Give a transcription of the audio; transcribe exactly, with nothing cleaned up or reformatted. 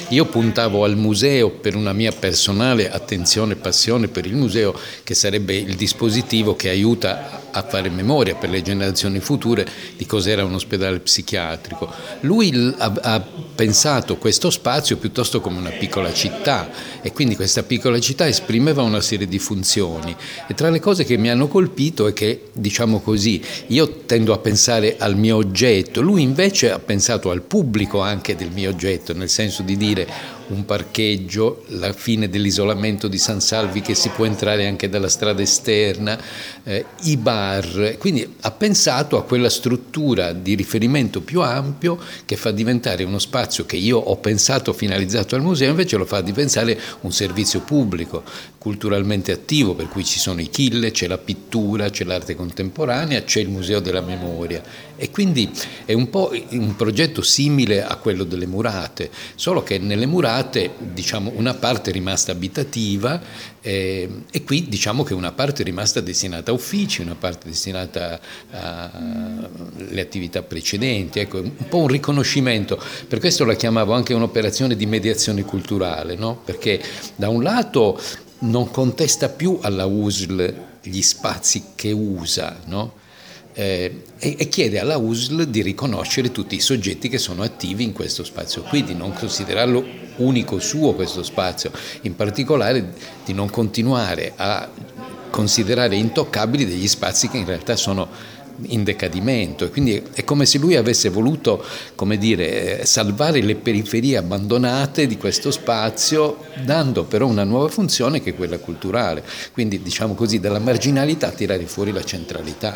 Io puntavo al museo per una mia personale attenzione e passione per il museo, che sarebbe il dispositivo che aiuta a fare memoria per le generazioni future di cos'era un ospedale psichiatrico. Lui ha, ha pensato questo spazio piuttosto come una piccola città, e quindi questa piccola città esprimeva una serie di funzioni, e tra le cose che mi hanno colpito è che, diciamo così, io tendo a pensare al mio oggetto, lui invece ha pensato al pubblico anche del mio oggetto, nel senso di dire un parcheggio, la fine dell'isolamento di San Salvi, che si può entrare anche dalla strada esterna, eh, i bar, quindi ha pensato a quella struttura di riferimento più ampio che fa diventare uno spazio che io ho pensato finalizzato al museo, invece lo fa diventare un servizio pubblico, culturalmente attivo, per cui ci sono i killer, c'è la pittura, c'è l'arte contemporanea, c'è il museo della memoria, e quindi è un po' un progetto simile a quello delle murate, solo che nelle murate diciamo una parte è rimasta abitativa, eh, e qui diciamo che una parte è rimasta destinata a uffici, una parte è destinata alle attività precedenti, ecco, un po' un riconoscimento. Per questo la chiamavo anche un'operazione di mediazione culturale, no? Perché da un lato non contesta più alla U S L gli spazi che usa, no? Eh, e, e chiede alla U S L di riconoscere tutti i soggetti che sono attivi in questo spazio qui, di non considerarlo unico suo questo spazio, in particolare di non continuare a considerare intoccabili degli spazi che in realtà sono in decadimento, e quindi è come se lui avesse voluto, come dire, salvare le periferie abbandonate di questo spazio, dando però una nuova funzione che è quella culturale, quindi diciamo così dalla marginalità tirare fuori la centralità.